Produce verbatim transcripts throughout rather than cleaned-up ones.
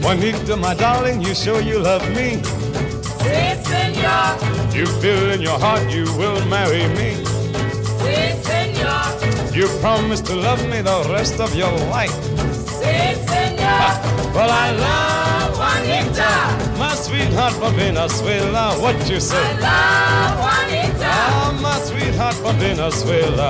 Juanita, my darling, you show you love me. Si, senor. You feel in your heart you will marry me. Si, senor. You promise to love me the rest of your life. Si, senor. Well, I love Juanita. my sweetheart from Venezuela. What you say? I love Juanita. Ah, my sweetheart from Venezuela.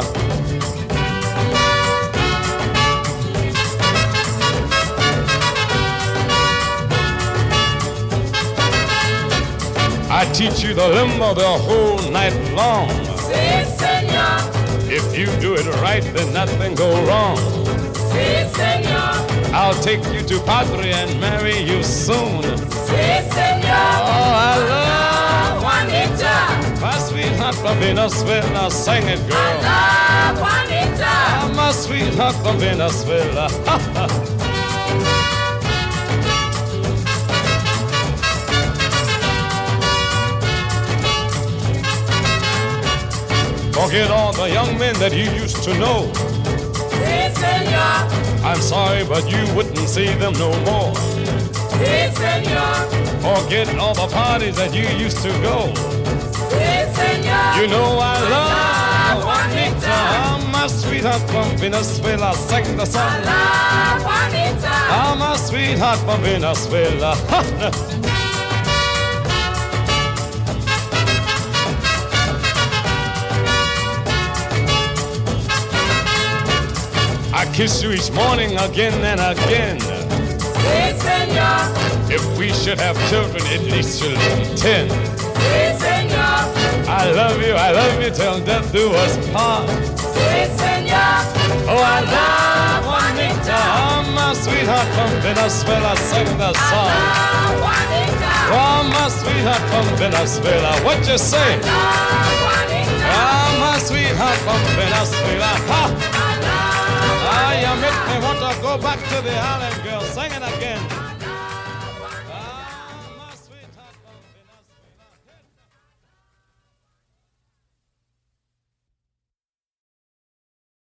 I teach you the limbo the whole night long. Si, senor. If you do it right, then nothing go wrong. Si, senor. I'll take you to Padre and marry you soon. Si, senor. Oh, I love Juanita. my sweetheart from Venezuela. Sing it, I girl. love Juanita. Ah, my sweetheart from Venezuela. Forget all the young men that you used to know. Si, senor. I'm sorry, but you wouldn't see them no more. Si, senor. Forget all the parties that you used to go. Si, senor. You know I love love Juanita. Ah, my sweetheart from Venezuela. Sing the I song. love Juanita. Ah, my sweetheart from Venezuela. I kiss you each morning again and again. Si, senor. If we should have children, at least you'll be ten. Si, senor. I love you, I love you till death do us part. Si, senor. Oh, I love Juanita. Oh, my sweetheart from Venezuela. Sing the song. Love Juanita. Oh, my sweetheart from Venezuela. What you say? Love Juanita. Oh, my sweetheart from Venezuela. Ha! I love Ah, you make me want to go back to the island, girl.